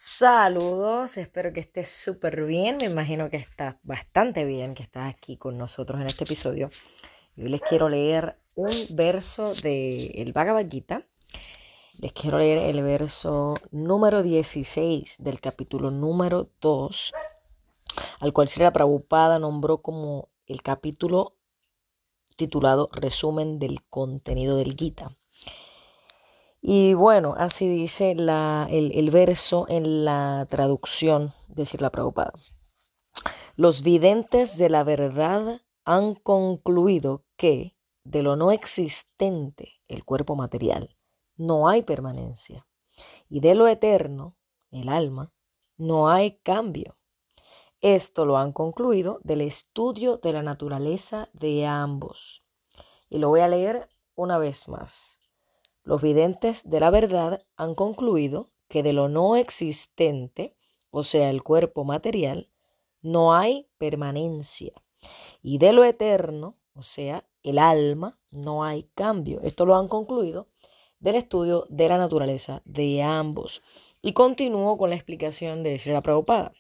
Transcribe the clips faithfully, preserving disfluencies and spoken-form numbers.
Saludos, espero que estés súper bien. Me imagino que estás bastante bien, que estás aquí con nosotros en este episodio. Hoy les quiero leer un verso del Bhagavad Gita. Les quiero leer el verso número dieciséis del capítulo número dos, al cual Srila Prabhupada nombró como el capítulo titulado Resumen del contenido del Gita. Y bueno, así dice la, el, el verso en la traducción de Srila Prabhupada. Los videntes de la verdad han concluido que de lo no existente, el cuerpo material, no hay permanencia. Y de lo eterno, el alma, no hay cambio. Esto lo han concluido del estudio de la naturaleza de ambos. Y lo voy a leer una vez más. Los videntes de la verdad han concluido que de lo no existente, o sea, el cuerpo material, no hay permanencia. Y de lo eterno, o sea, el alma, no hay cambio. Esto lo han concluido del estudio de la naturaleza de ambos. Y continúo con la explicación de Srila Prabhupada.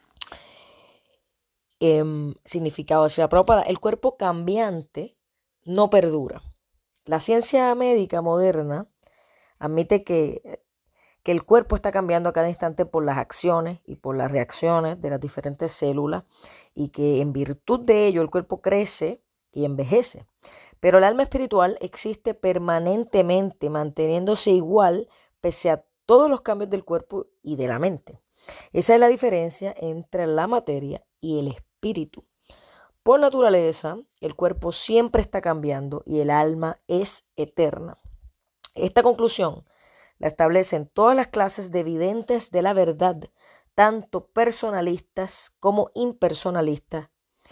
Eh, significado de Srila Prabhupada: el cuerpo cambiante no perdura. La ciencia médica moderna admite que, que el cuerpo está cambiando a cada instante por las acciones y por las reacciones de las diferentes células, y que en virtud de ello el cuerpo crece y envejece. Pero el alma espiritual existe permanentemente, manteniéndose igual pese a todos los cambios del cuerpo y de la mente. Esa es la diferencia entre la materia y el espíritu. Por naturaleza, el cuerpo siempre está cambiando y el alma es eterna. Esta conclusión la establecen todas las clases de videntes de la verdad, tanto personalistas como impersonalistas.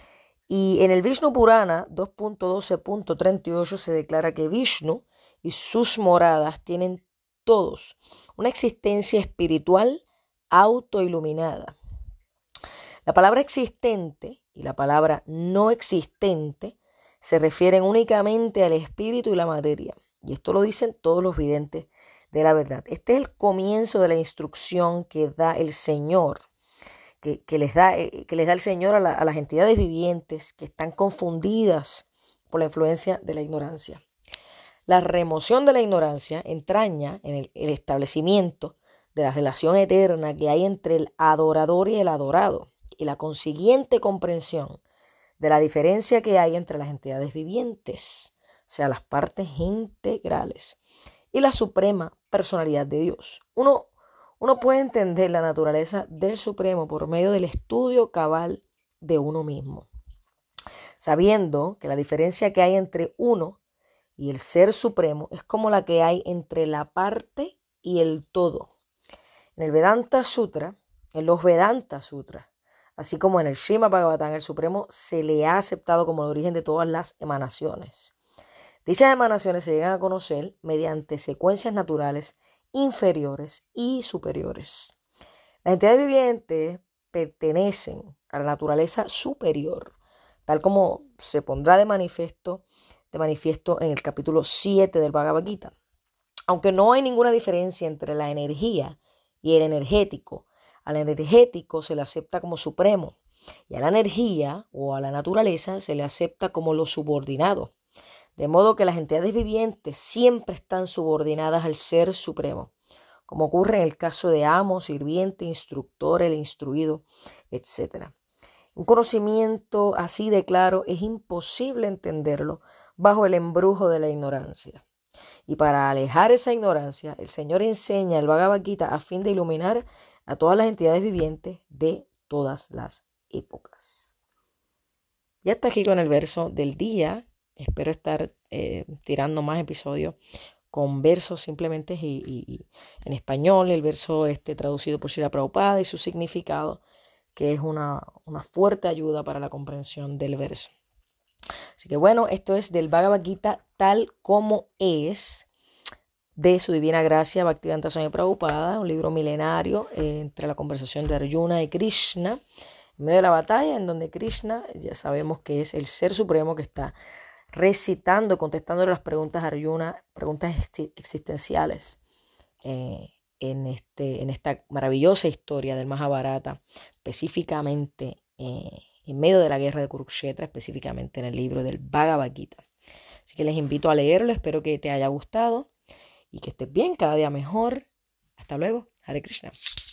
Y en el Vishnu Purana dos punto doce punto treinta y ocho se declara que Vishnu y sus moradas tienen todos una existencia espiritual autoiluminada. La palabra existente y la palabra no existente se refieren únicamente al espíritu y la materia. Y esto lo dicen todos los videntes de la verdad. Este es el comienzo de la instrucción que da el Señor, que, que, les, da, que les da el Señor a, la, a las entidades vivientes que están confundidas por la influencia de la ignorancia. La remoción de la ignorancia entraña en el, el establecimiento de la relación eterna que hay entre el adorador y el adorado, y la consiguiente comprensión de la diferencia que hay entre las entidades vivientes, o sea, las partes integrales, y la suprema personalidad de Dios. Uno, uno puede entender la naturaleza del Supremo por medio del estudio cabal de uno mismo, sabiendo que la diferencia que hay entre uno y el Ser Supremo es como la que hay entre la parte y el todo. En el Vedanta Sutra, en los Vedanta Sutras, así como en el Srimad Bhagavatam, el Supremo se le ha aceptado como el origen de todas las emanaciones. Dichas emanaciones se llegan a conocer mediante secuencias naturales inferiores y superiores. Las entidades vivientes pertenecen a la naturaleza superior, tal como se pondrá de manifiesto, de manifiesto en el capítulo siete del Bhagavad Gita. Aunque no hay ninguna diferencia entre la energía y el energético, al energético se le acepta como supremo y a la energía o a la naturaleza se le acepta como lo subordinado. De modo que las entidades vivientes siempre están subordinadas al Ser Supremo, como ocurre en el caso de amo, sirviente, instructor, el instruido, etcétera. Un conocimiento así de claro es imposible entenderlo bajo el embrujo de la ignorancia. Y para alejar esa ignorancia, el Señor enseña el Bhagavad Gita a fin de iluminar a todas las entidades vivientes de todas las épocas. Ya está aquí con el verso del día. Espero estar eh, tirando más episodios con versos simplemente y, y, y en español. El verso este traducido por Srila Prabhupada y su significado, que es una, una fuerte ayuda para la comprensión del verso. Así que bueno, esto es del Bhagavad Gita tal como es, de su divina gracia Bhaktivedanta Swami Prabhupada, un libro milenario eh, entre la conversación de Arjuna y Krishna, en medio de la batalla, en donde Krishna, ya sabemos que es el Ser Supremo que está recitando, contestando las preguntas a Arjuna, preguntas existenciales, eh, en, este, en esta maravillosa historia del Mahabharata, específicamente eh, en medio de la guerra de Kurukshetra, específicamente en el libro del Bhagavad Gita. Así que les invito a leerlo, espero que te haya gustado y que estés bien, cada día mejor. Hasta luego, Hare Krishna.